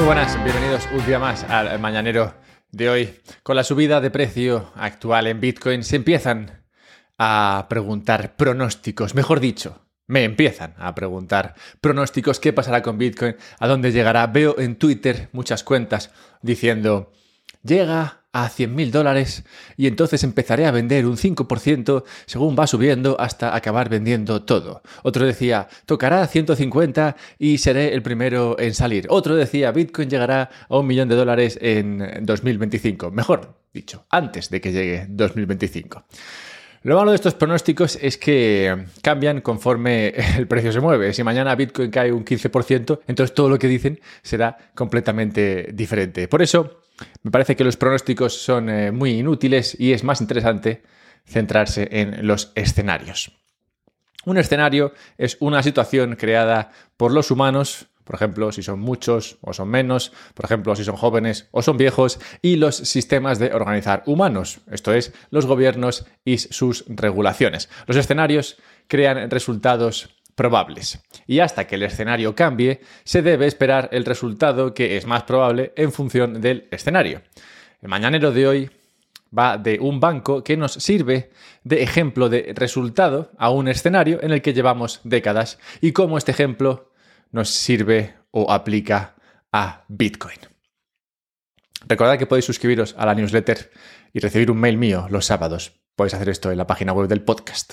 buenas, bienvenidos un día más al Mañanero de hoy. Con la subida de precio actual en Bitcoin se empiezan a preguntar pronósticos, mejor dicho, me empiezan a preguntar pronósticos, qué pasará con Bitcoin, a dónde llegará. Veo en Twitter muchas cuentas diciendo, llega a $100.000 y entonces empezaré a vender un 5% según va subiendo hasta acabar vendiendo todo. Otro decía, tocará 150 y seré el primero en salir. Otro decía, Bitcoin llegará a $1 millón en 2025. Mejor dicho, antes de que llegue 2025. Lo malo de estos pronósticos es que cambian conforme el precio se mueve. Si mañana Bitcoin cae un 15%, entonces todo lo que dicen será completamente diferente. Por eso, me parece que los pronósticos son muy inútiles y es más interesante centrarse en los escenarios. Un escenario es una situación creada por los humanos, por ejemplo, si son muchos o son menos, por ejemplo, si son jóvenes o son viejos, y los sistemas de organizar humanos, esto es, los gobiernos y sus regulaciones. Los escenarios crean resultados probables. Y hasta que el escenario cambie, se debe esperar el resultado que es más probable en función del escenario. El Mañanero de hoy va de un banco que nos sirve de ejemplo de resultado a un escenario en el que llevamos décadas y cómo este ejemplo nos sirve o aplica a Bitcoin. Recordad que podéis suscribiros a la newsletter y recibir un mail mío los sábados. Podéis hacer esto en la página web del podcast.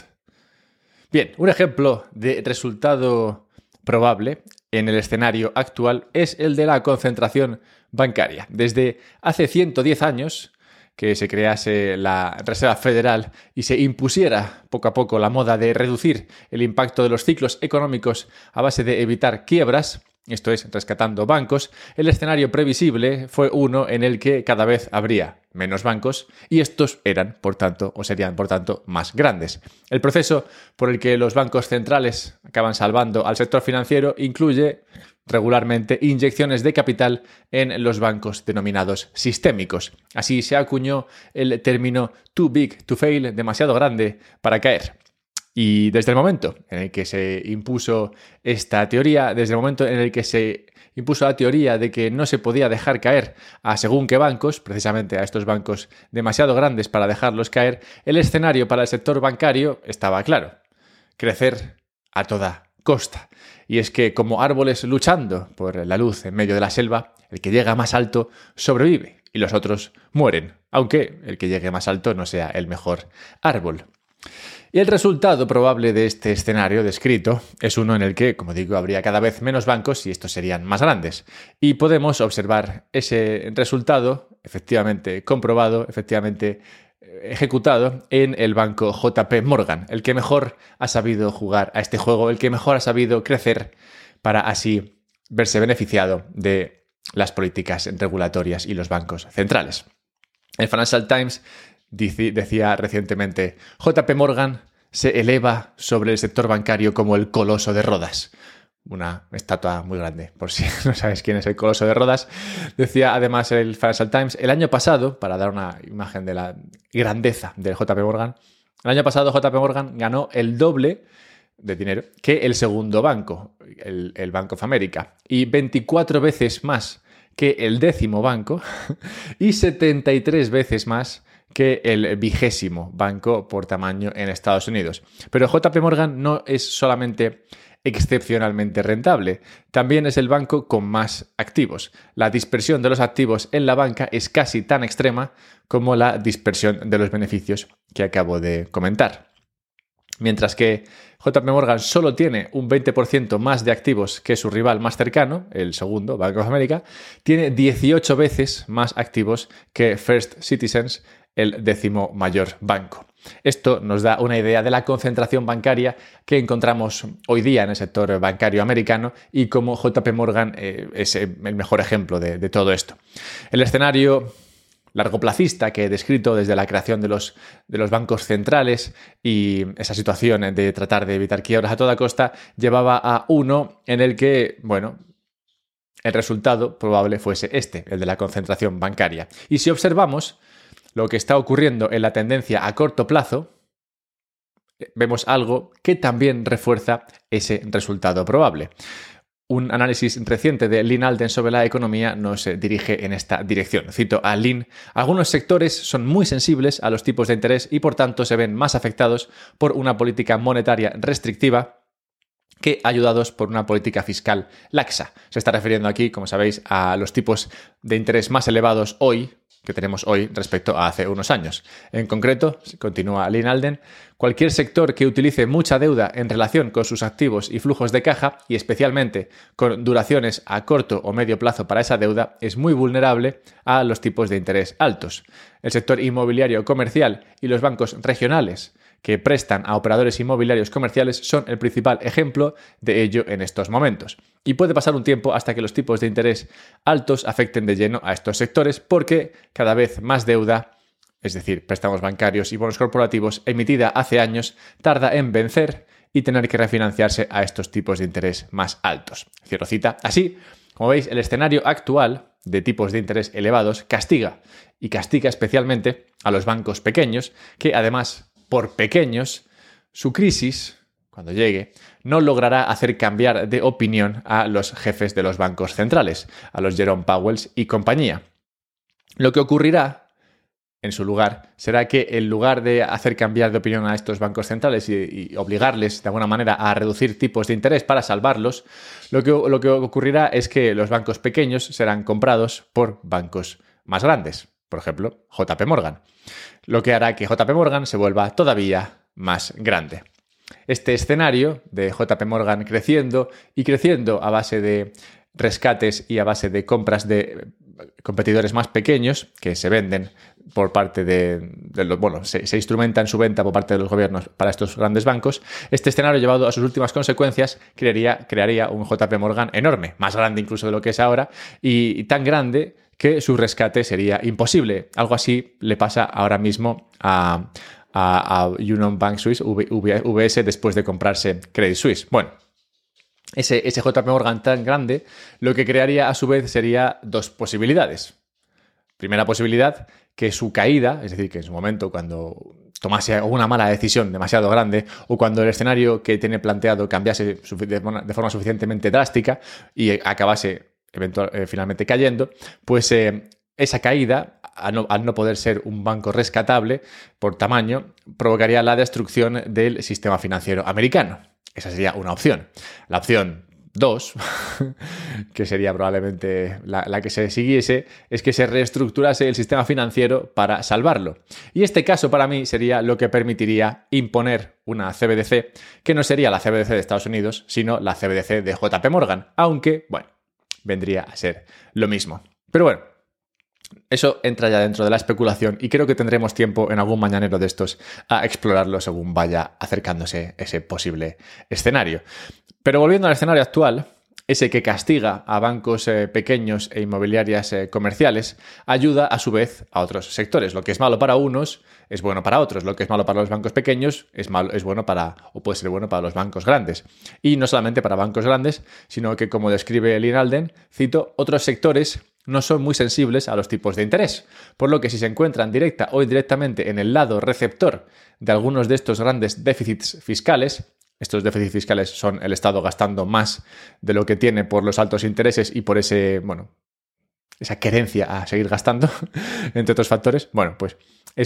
Bien, un ejemplo de resultado probable en el escenario actual es el de la concentración bancaria. Desde hace 110 años que se crease la Reserva Federal y se impusiera poco a poco la moda de reducir el impacto de los ciclos económicos a base de evitar quiebras, esto es, rescatando bancos, el escenario previsible fue uno en el que cada vez habría menos bancos y estos eran, por tanto, o serían, por tanto, más grandes. El proceso por el que los bancos centrales acaban salvando al sector financiero incluye regularmente inyecciones de capital en los bancos denominados sistémicos. Así se acuñó el término too big to fail, demasiado grande para caer. Y desde el momento en el que se impuso esta teoría, desde el momento en el que se impuso la teoría de que no se podía dejar caer a según qué bancos, precisamente a estos bancos demasiado grandes para dejarlos caer, el escenario para el sector bancario estaba claro: crecer a toda costa. Y es que, como árboles luchando por la luz en medio de la selva, el que llega más alto sobrevive y los otros mueren, aunque el que llegue más alto no sea el mejor árbol. Y el resultado probable de este escenario descrito es uno en el que, como digo, habría cada vez menos bancos y estos serían más grandes. Y podemos observar ese resultado efectivamente comprobado, efectivamente ejecutado en el banco JP Morgan, el que mejor ha sabido jugar a este juego, el que mejor ha sabido crecer para así verse beneficiado de las políticas regulatorias y los bancos centrales. El Financial Times decía recientemente, JP Morgan se eleva sobre el sector bancario como el coloso de Rodas. Una estatua muy grande, por si no sabes quién es el coloso de Rodas. Decía además el Financial Times, el año pasado, para dar una imagen de la grandeza del JP Morgan, el año pasado JP Morgan ganó el doble de dinero que el segundo banco, el Bank of America, y 24 veces más que el 10º banco y 73 veces más que el 20º banco por tamaño en Estados Unidos. Pero JP Morgan no es solamente excepcionalmente rentable, también es el banco con más activos. La dispersión de los activos en la banca es casi tan extrema como la dispersión de los beneficios que acabo de comentar. Mientras que JP Morgan solo tiene un 20% más de activos que su rival más cercano, el segundo, Bank of America, tiene 18 veces más activos que First Citizens, el 10º mayor banco. Esto nos da una idea de la concentración bancaria que encontramos hoy día en el sector bancario americano y cómo JP Morgan es el mejor ejemplo de todo esto. El escenario largoplacista que he descrito desde la creación de los bancos centrales y esa situación de tratar de evitar quiebras a toda costa llevaba a uno en el que, bueno, el resultado probable fuese el de la concentración bancaria. Y si observamos lo que está ocurriendo en la tendencia a corto plazo, vemos algo que también refuerza ese resultado probable. un análisis reciente de Lyn Alden sobre la economía nos dirige en esta dirección. Cito a Lyn: algunos sectores son muy sensibles a los tipos de interés y por tanto se ven más afectados por una política monetaria restrictiva que ayudados por una política fiscal laxa. Se está refiriendo aquí, como sabéis, a los tipos de interés más elevados que tenemos hoy respecto a hace unos años. En concreto, continúa Lyn Alden, cualquier sector que utilice mucha deuda en relación con sus activos y flujos de caja, y especialmente con duraciones a corto o medio plazo para esa deuda, es muy vulnerable a los tipos de interés altos. El sector inmobiliario comercial y los bancos regionales que prestan a operadores inmobiliarios comerciales son el principal ejemplo de ello en estos momentos. Y puede pasar un tiempo hasta que los tipos de interés altos afecten de lleno a estos sectores porque cada vez más deuda, es decir, préstamos bancarios y bonos corporativos emitida hace años, tarda en vencer y tener que refinanciarse a estos tipos de interés más altos. Cierro cita. Así, como veis, el escenario actual de tipos de interés elevados castiga especialmente a los bancos pequeños que además, por pequeños, su crisis, cuando llegue, no logrará hacer cambiar de opinión a los jefes de los bancos centrales, a los Jerome Powell y compañía. Lo que ocurrirá, en su lugar, será que en lugar de hacer cambiar de opinión a estos bancos centrales y obligarles de alguna manera a reducir tipos de interés para salvarlos, lo que ocurrirá es que los bancos pequeños serán comprados por bancos más grandes. Por ejemplo, JP Morgan, lo que hará que JP Morgan se vuelva todavía más grande. Este escenario de JP Morgan creciendo y creciendo a base de rescates y a base de compras de competidores más pequeños que se venden por parte se instrumentan su venta por parte de los gobiernos para estos grandes bancos. Este escenario, llevado a sus últimas consecuencias, crearía un JP Morgan enorme, más grande incluso de lo que es ahora, y tan grande que su rescate sería imposible. Algo así le pasa ahora mismo a Union Bank Swiss, UBS, después de comprarse Credit Suisse. Bueno, ese JP Morgan tan grande, lo que crearía a su vez sería dos posibilidades. Primera posibilidad, que su caída, es decir, que en su momento cuando tomase una mala decisión demasiado grande o cuando el escenario que tiene planteado cambiase de forma suficientemente drástica y acabase finalmente cayendo, pues esa caída, al no poder ser un banco rescatable por tamaño, provocaría la destrucción del sistema financiero americano. Esa sería una opción. La opción 2, que sería probablemente la que se siguiese, es que se reestructurase el sistema financiero para salvarlo. Y este caso para mí sería lo que permitiría imponer una CBDC, que no sería la CBDC de Estados Unidos, sino la CBDC de JP Morgan, aunque, bueno, vendría a ser lo mismo. Pero bueno, eso entra ya dentro de la especulación y creo que tendremos tiempo en algún mañanero de estos a explorarlo según vaya acercándose ese posible escenario. Pero volviendo al escenario actual, ese que castiga a bancos pequeños e inmobiliarias comerciales, ayuda a su vez a otros sectores. Lo que es malo para unos es bueno para otros. Lo que es malo para los bancos pequeños es bueno o puede ser bueno para los bancos grandes. Y no solamente para bancos grandes, sino que, como describe Lyn Alden, cito, otros sectores no son muy sensibles a los tipos de interés, por lo que si se encuentran directa o indirectamente en el lado receptor de algunos de estos grandes déficits fiscales, estos déficits fiscales son el Estado gastando más de lo que tiene por los altos intereses y por esa querencia a seguir gastando, entre otros factores. Bueno, pues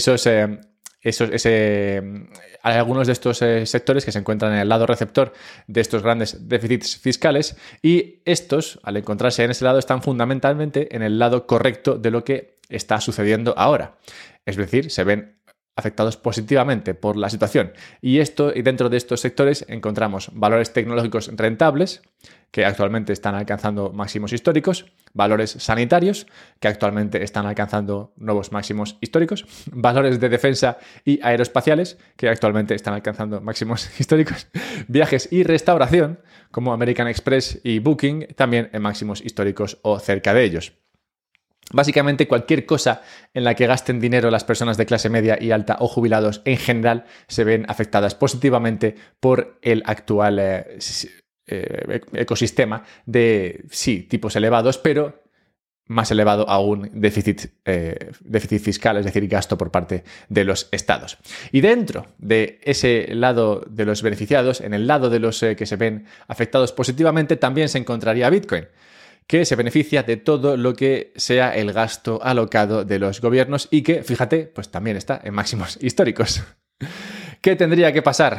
hay algunos de estos sectores que se encuentran en el lado receptor de estos grandes déficits fiscales y estos, al encontrarse en ese lado, están fundamentalmente en el lado correcto de lo que está sucediendo ahora. Es decir, se ven afectados positivamente por la situación. Y dentro de estos sectores encontramos valores tecnológicos rentables, que actualmente están alcanzando máximos históricos, valores sanitarios, que actualmente están alcanzando nuevos máximos históricos, valores de defensa y aeroespaciales, que actualmente están alcanzando máximos históricos, viajes y restauración, como American Express y Booking, también en máximos históricos o cerca de ellos. Básicamente cualquier cosa en la que gasten dinero las personas de clase media y alta o jubilados en general se ven afectadas positivamente por el actual ecosistema de, sí, tipos elevados, pero más elevado aún déficit fiscal, es decir, gasto por parte de los estados. Y dentro de ese lado de los beneficiados, en el lado de los que se ven afectados positivamente, también se encontraría Bitcoin, que se beneficia de todo lo que sea el gasto alocado de los gobiernos y que, fíjate, pues también está en máximos históricos. ¿Qué tendría que pasar?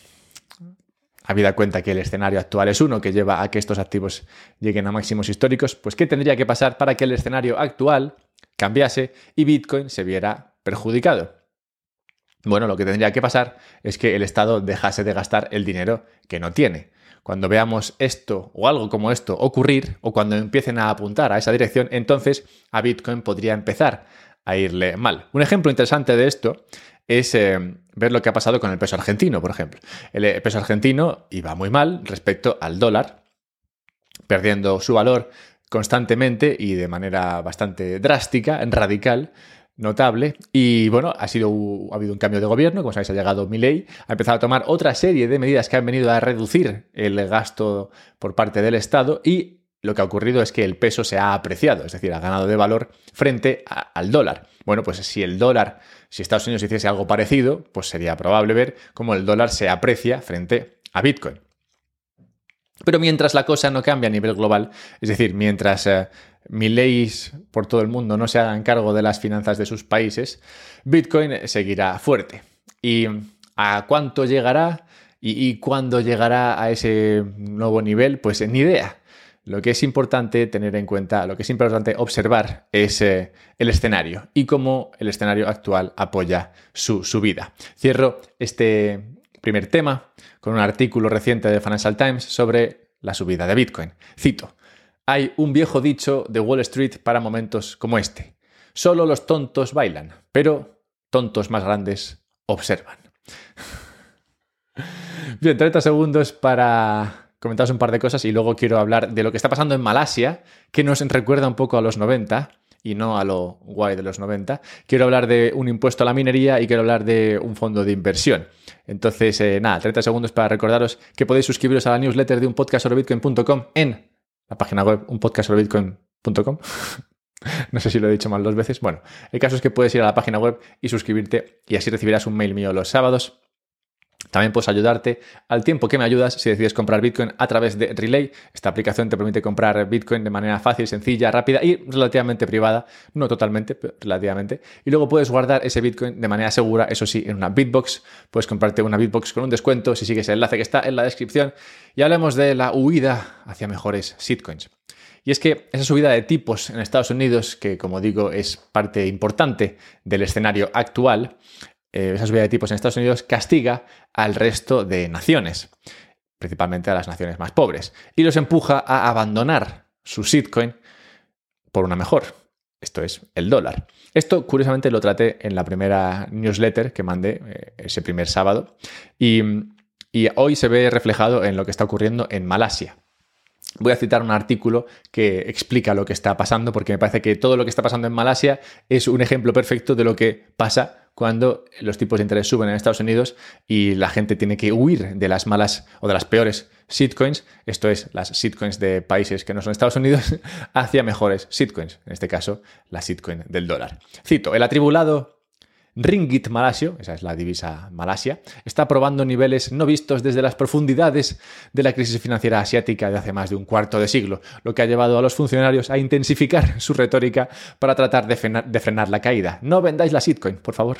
Habida cuenta que el escenario actual es uno que lleva a que estos activos lleguen a máximos históricos, pues ¿qué tendría que pasar para que el escenario actual cambiase y Bitcoin se viera perjudicado? Bueno, lo que tendría que pasar es que el Estado dejase de gastar el dinero que no tiene. Cuando veamos esto o algo como esto ocurrir, o cuando empiecen a apuntar a esa dirección, entonces a Bitcoin podría empezar a irle mal. Un ejemplo interesante de esto es ver lo que ha pasado con el peso argentino, por ejemplo. El peso argentino iba muy mal respecto al dólar, perdiendo su valor constantemente y de manera bastante drástica, radical, notable. Y bueno, ha habido un cambio de gobierno, como sabéis, ha llegado Milei, ha empezado a tomar otra serie de medidas que han venido a reducir el gasto por parte del Estado y lo que ha ocurrido es que el peso se ha apreciado, es decir, ha ganado de valor frente al dólar. Bueno, pues si Estados Unidos hiciese algo parecido, pues sería probable ver cómo el dólar se aprecia frente a Bitcoin. Pero mientras la cosa no cambia a nivel global, es decir, mientras Mileis por todo el mundo no se hagan cargo de las finanzas de sus países, Bitcoin seguirá fuerte. ¿Y a cuánto llegará? ¿Y cuándo llegará a ese nuevo nivel? Pues ni idea. Lo que es importante tener en cuenta, lo que es importante observar es el escenario y cómo el escenario actual apoya su subida. Cierro este primer tema con un artículo reciente de Financial Times sobre la subida de Bitcoin. Cito: hay un viejo dicho de Wall Street para momentos como este. Solo los tontos bailan, pero tontos más grandes observan. Bien, 30 segundos para comentaros un par de cosas y luego quiero hablar de lo que está pasando en Malasia, que nos recuerda un poco a los 90 y no a lo guay de los 90. Quiero hablar de un impuesto a la minería y quiero hablar de un fondo de inversión. Entonces, 30 segundos para recordaros que podéis suscribiros a la newsletter de unpodcastsobrebitcoin.com en la página web unpodcastsobrebitcoin.com. No sé si lo he dicho mal 2 veces. Bueno, el caso es que puedes ir a la página web y suscribirte y así recibirás un mail mío los sábados. También puedes ayudarte al tiempo que me ayudas si decides comprar Bitcoin a través de Relay. Esta aplicación te permite comprar Bitcoin de manera fácil, sencilla, rápida y relativamente privada. No totalmente, pero relativamente. Y luego puedes guardar ese Bitcoin de manera segura, eso sí, en una Bitbox. Puedes comprarte una Bitbox con un descuento si sigues el enlace que está en la descripción. Y hablemos de la huida hacia mejores shitcoins. Y es que esa subida de tipos en Estados Unidos, que como digo es parte importante del escenario actual, esa subida de tipos en Estados Unidos castiga al resto de naciones, principalmente a las naciones más pobres, y los empuja a abandonar su shitcoin por una mejor. Esto es el dólar. Esto, curiosamente, lo traté en la primera newsletter que mandé ese primer sábado y hoy se ve reflejado en lo que está ocurriendo en Malasia. Voy a citar un artículo que explica lo que está pasando porque me parece que todo lo que está pasando en Malasia es un ejemplo perfecto de lo que pasa cuando los tipos de interés suben en Estados Unidos y la gente tiene que huir de las malas o de las peores shitcoins, esto es, las shitcoins de países que no son Estados Unidos, hacia mejores shitcoins, en este caso, la shitcoin del dólar. Cito: el atribulado Ringgit malasio, esa es la divisa Malasia, está probando niveles no vistos desde las profundidades de la crisis financiera asiática de hace más de un cuarto de siglo, lo que ha llevado a los funcionarios a intensificar su retórica para tratar de frenar la caída. No vendáis la shitcoin, por favor.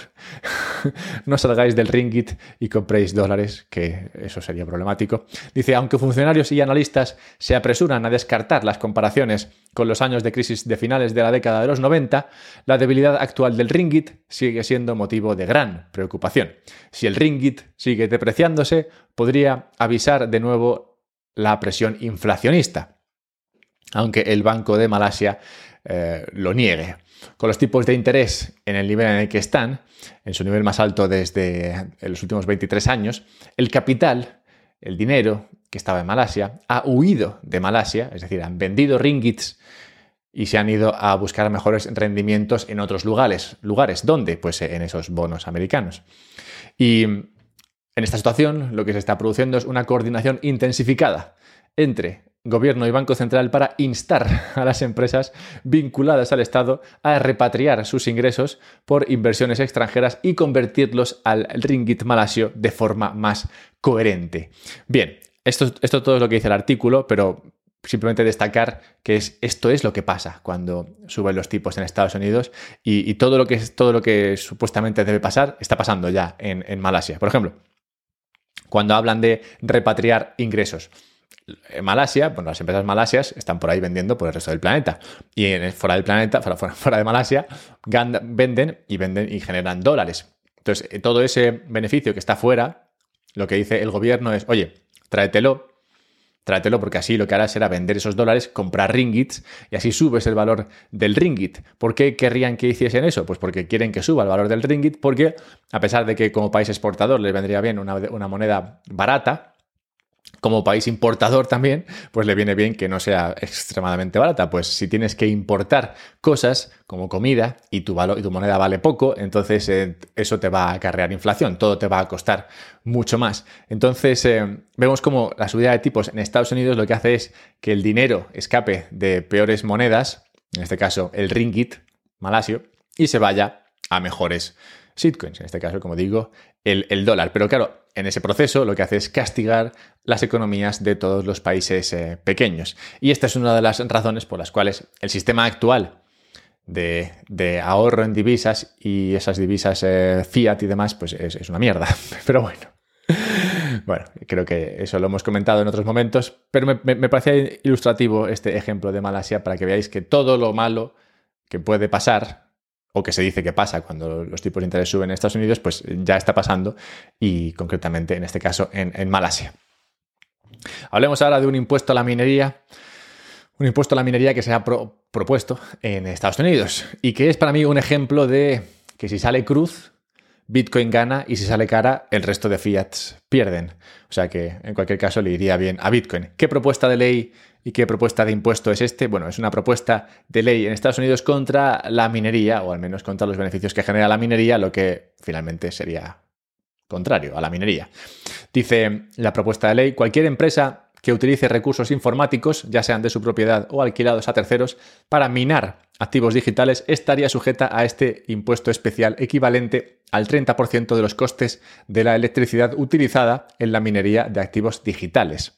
No salgáis del ringgit y compréis dólares, que eso sería problemático. Dice: aunque funcionarios y analistas se apresuran a descartar las comparaciones con los años de crisis de finales de la década de los 90, la debilidad actual del ringgit sigue siendo motivo de gran preocupación. Si el ringgit sigue depreciándose, podría avisar de nuevo la presión inflacionista, aunque el Banco de Malasia lo niegue. Con los tipos de interés en el nivel en el que están, en su nivel más alto desde los últimos 23 años, el capital, el dinero que estaba en Malasia, ha huido de Malasia, es decir, han vendido ringgits y se han ido a buscar mejores rendimientos en otros lugares. ¿Dónde? Pues en esos bonos americanos. Y en esta situación lo que se está produciendo es una coordinación intensificada entre Gobierno y Banco Central para instar a las empresas vinculadas al Estado a repatriar sus ingresos por inversiones extranjeras y convertirlos al ringgit malasio de forma más coherente. Bien, esto todo es lo que dice el artículo, pero simplemente destacar que esto es lo que pasa cuando suben los tipos en Estados Unidos y todo lo que supuestamente debe pasar está pasando ya en Malasia. Por ejemplo, cuando hablan de repatriar ingresos. En Malasia, bueno, las empresas malasias están por ahí vendiendo por el resto del planeta. Y fuera del planeta, fuera de Malasia, venden y generan dólares. Entonces, todo ese beneficio que está fuera, lo que dice el gobierno es, oye, tráetelo porque así lo que harás será vender esos dólares, comprar ringgits y así subes el valor del ringgit. ¿Por qué querrían que hiciesen eso? Pues porque quieren que suba el valor del ringgit, porque a pesar de que como país exportador les vendría bien una moneda barata, como país importador también, pues le viene bien que no sea extremadamente barata. Pues si tienes que importar cosas como comida y tu moneda vale poco, entonces eso te va a acarrear inflación, todo te va a costar mucho más. Entonces vemos como la subida de tipos en Estados Unidos lo que hace es que el dinero escape de peores monedas, en este caso el ringgit malasio, y se vaya a mejores shitcoins, en este caso, como digo, el dólar. Pero claro, en ese proceso lo que hace es castigar las economías de todos los países pequeños. Y esta es una de las razones por las cuales el sistema actual de ahorro en divisas y esas divisas fiat y demás, pues es una mierda. Pero bueno, creo que eso lo hemos comentado en otros momentos, pero me parecía ilustrativo este ejemplo de Malasia para que veáis que todo lo malo que puede pasar o que se dice que pasa cuando los tipos de interés suben en Estados Unidos, pues ya está pasando y concretamente en este caso en Malasia. Hablemos ahora de un impuesto a la minería. Un impuesto a la minería que se ha propuesto en Estados Unidos y que es para mí un ejemplo de que si sale cruz, Bitcoin gana y si sale cara, el resto de fiats pierden. O sea que en cualquier caso le iría bien a Bitcoin. ¿Qué propuesta de ley y qué propuesta de impuesto es este? Bueno, es una propuesta de ley en Estados Unidos contra la minería, o al menos contra los beneficios que genera la minería, lo que finalmente sería contrario a la minería. Dice la propuesta de ley, cualquier empresa que utilice recursos informáticos, ya sean de su propiedad o alquilados a terceros, para minar activos digitales, estaría sujeta a este impuesto especial equivalente al 30% de los costes de la electricidad utilizada en la minería de activos digitales.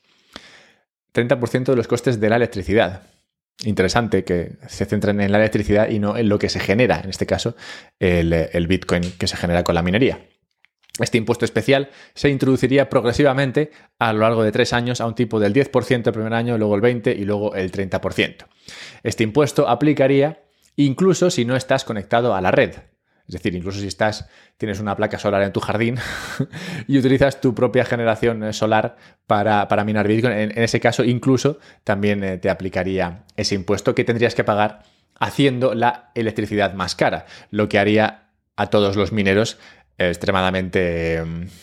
30% de los costes de la electricidad. Interesante que se centren en la electricidad y no en lo que se genera, en este caso, el Bitcoin que se genera con la minería. Este impuesto especial se introduciría progresivamente a lo largo de 3 años a un tipo del 10% el primer año, luego el 20% y luego el 30%. Este impuesto aplicaría incluso si no estás conectado a la red. Es decir, incluso si tienes una placa solar en tu jardín y utilizas tu propia generación solar para minar Bitcoin, en ese caso incluso también te aplicaría ese impuesto que tendrías que pagar haciendo la electricidad más cara, lo que haría a todos los mineros extremadamente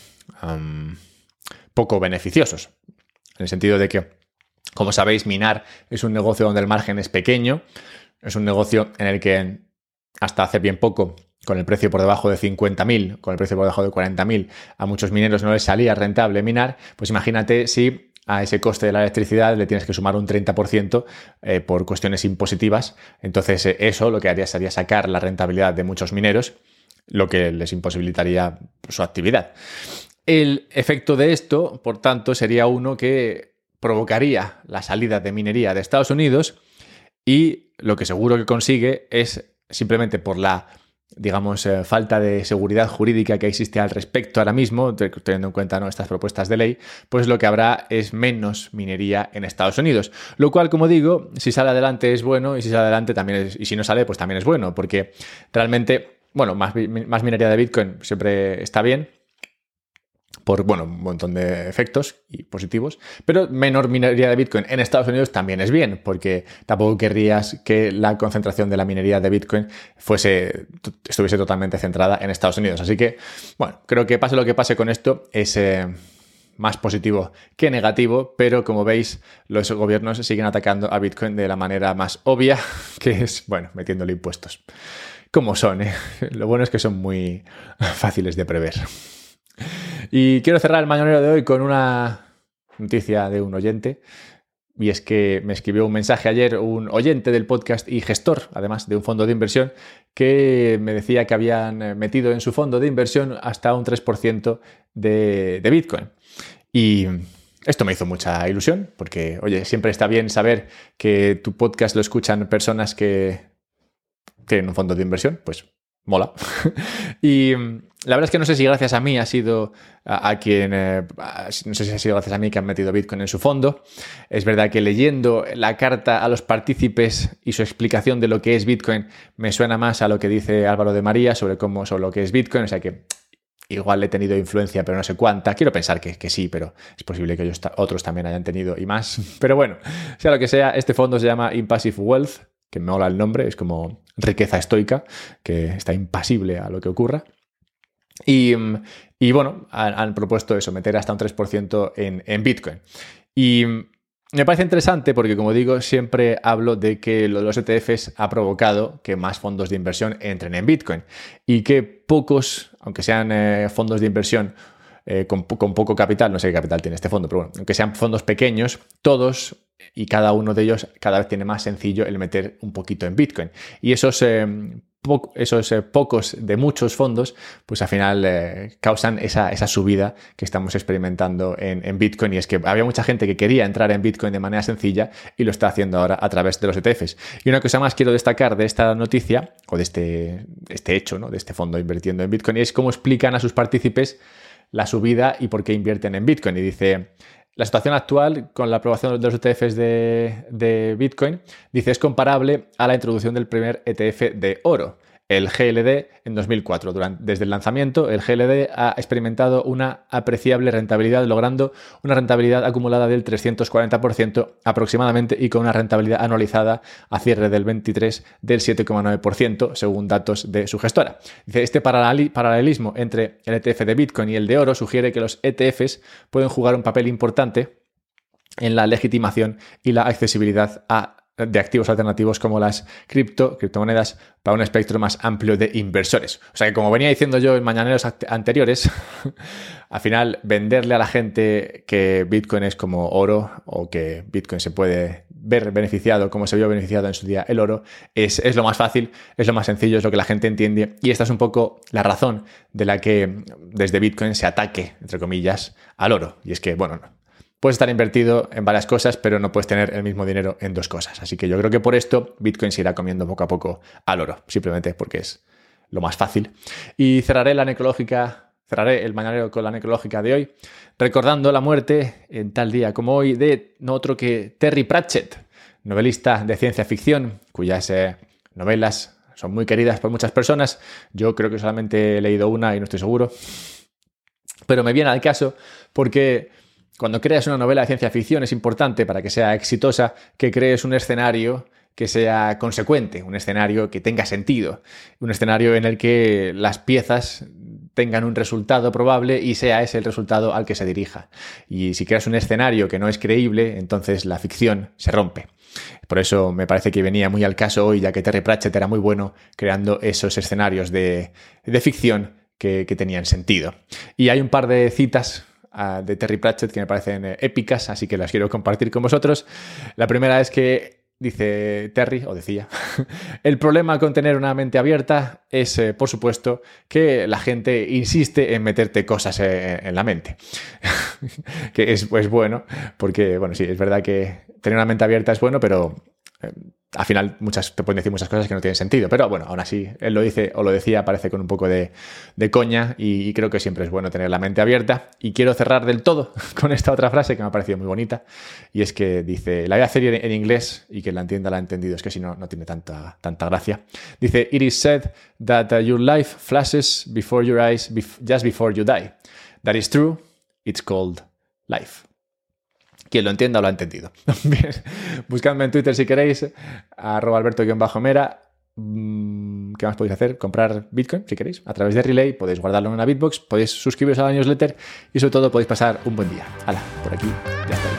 poco beneficiosos. En el sentido de que, como sabéis, minar es un negocio donde el margen es pequeño, es un negocio en el que hasta hace bien poco, con el precio por debajo de 50.000, con el precio por debajo de 40.000, a muchos mineros no les salía rentable minar, pues imagínate si a ese coste de la electricidad le tienes que sumar un 30% por cuestiones impositivas. Entonces eso lo que haría sería sacar la rentabilidad de muchos mineros, lo que les imposibilitaría su actividad. El efecto de esto, por tanto, sería uno que provocaría la salida de minería de Estados Unidos y lo que seguro que consigue es simplemente por la, digamos, falta de seguridad jurídica que existe al respecto ahora mismo, teniendo en cuenta, ¿no?, estas propuestas de ley, pues lo que habrá es menos minería en Estados Unidos. Lo cual, como digo, si sale adelante es bueno y si sale adelante también y si no sale, pues también es bueno, porque realmente, bueno, más minería de Bitcoin siempre está bien, por, bueno, un montón de efectos y positivos, pero menor minería de Bitcoin en Estados Unidos también es bien, porque tampoco querrías que la concentración de la minería de Bitcoin estuviese totalmente centrada en Estados Unidos. Así que, bueno, creo que pase lo que pase con esto, es más positivo que negativo, pero como veis, los gobiernos siguen atacando a Bitcoin de la manera más obvia, que es, bueno, metiéndole impuestos. Como son, ¿eh? Lo bueno es que son muy fáciles de prever. Y quiero cerrar el mañanero de hoy con una noticia de un oyente. Y es que me escribió un mensaje ayer un oyente del podcast y gestor, además de un fondo de inversión, que me decía que habían metido en su fondo de inversión hasta un 3% de Bitcoin. Y esto me hizo mucha ilusión porque, oye, siempre está bien saber que tu podcast lo escuchan personas que tienen un fondo de inversión, pues mola. Y la verdad es que no sé si gracias a mí ha sido a quien... no sé si ha sido gracias a mí que han metido Bitcoin en su fondo. Es verdad que leyendo la carta a los partícipes y su explicación de lo que es Bitcoin me suena más a lo que dice Álvaro de María sobre lo que es Bitcoin. O sea que igual he tenido influencia, pero no sé cuánta. Quiero pensar que sí, pero es posible que otros también hayan tenido y más. Pero bueno, sea lo que sea, este fondo se llama Impassive Wealth, que me mola el nombre, es como riqueza estoica, que está impasible a lo que ocurra. Y bueno, han propuesto eso, meter hasta un 3% en Bitcoin. Y me parece interesante porque, como digo, siempre hablo de que lo de los ETFs ha provocado que más fondos de inversión entren en Bitcoin y que pocos, aunque sean fondos de inversión con poco capital, no sé qué capital tiene este fondo, pero bueno, aunque sean fondos pequeños, todos y cada uno de ellos cada vez tiene más sencillo el meter un poquito en Bitcoin. Y esos pocos de muchos fondos, pues al final causan esa subida que estamos experimentando en Bitcoin. Y es que había mucha gente que quería entrar en Bitcoin de manera sencilla y lo está haciendo ahora a través de los ETFs. Y una cosa más quiero destacar de esta noticia, o de este hecho, ¿no? De este fondo invirtiendo en Bitcoin, y es cómo explican a sus partícipes la subida y por qué invierten en Bitcoin. Y dice... La situación actual con la aprobación de los ETFs de Bitcoin, dice, es comparable a la introducción del primer ETF de oro, el GLD, en 2004. Desde el lanzamiento, el GLD ha experimentado una apreciable rentabilidad, logrando una rentabilidad acumulada del 340% aproximadamente y con una rentabilidad anualizada a cierre del 23 del 7,9%, según datos de su gestora. Dice, este paralelismo entre el ETF de Bitcoin y el de oro sugiere que los ETFs pueden jugar un papel importante en la legitimación y la accesibilidad de activos alternativos como las criptomonedas para un espectro más amplio de inversores. O sea que, como venía diciendo yo en mañaneros anteriores, al final venderle a la gente que Bitcoin es como oro o que Bitcoin se puede ver beneficiado como se vio beneficiado en su día el oro es lo más fácil, es lo más sencillo, es lo que la gente entiende, y esta es un poco la razón de la que desde Bitcoin se ataque, entre comillas, al oro. Y es que, bueno, puedes estar invertido en varias cosas, pero no puedes tener el mismo dinero en dos cosas. Así que yo creo que por esto Bitcoin se irá comiendo poco a poco al oro, simplemente porque es lo más fácil. Y cerraré el mañanero con la necrológica de hoy, recordando la muerte en tal día como hoy de no otro que Terry Pratchett, novelista de ciencia ficción, cuyas novelas son muy queridas por muchas personas. Yo creo que solamente he leído una y no estoy seguro. Pero me viene al caso porque cuando creas una novela de ciencia ficción es importante, para que sea exitosa, que crees un escenario que sea consecuente, un escenario que tenga sentido, un escenario en el que las piezas tengan un resultado probable y sea ese el resultado al que se dirija. Y si creas un escenario que no es creíble, entonces la ficción se rompe. Por eso me parece que venía muy al caso hoy, ya que Terry Pratchett era muy bueno creando esos escenarios de ficción que tenían sentido. Y hay un par de citas de Terry Pratchett que me parecen épicas, así que las quiero compartir con vosotros. La primera es que dice Terry, o decía, el problema con tener una mente abierta es, por supuesto, que la gente insiste en meterte cosas en la mente. Que es pues bueno, porque, bueno, sí, es verdad que tener una mente abierta es bueno, pero al final te pueden decir muchas cosas que no tienen sentido. Pero bueno, aún así, él lo dice o lo decía, parece con un poco de coña, y creo que siempre es bueno tener la mente abierta. Y quiero cerrar del todo con esta otra frase que me ha parecido muy bonita, y es que dice, la voy a hacer en inglés y que la entienda la ha entendido, es que si no, no tiene tanta gracia. Dice, it is said that your life flashes before your eyes just before you die. That is true, it's called life. Quien lo entienda lo ha entendido. Bien, buscadme en Twitter si queréis, @alberto_mera. ¿Qué más podéis hacer? Comprar Bitcoin, si queréis, a través de Relay. Podéis guardarlo en una Bitbox, podéis suscribiros a la newsletter y sobre todo podéis pasar un buen día. Hala, por aquí ya está.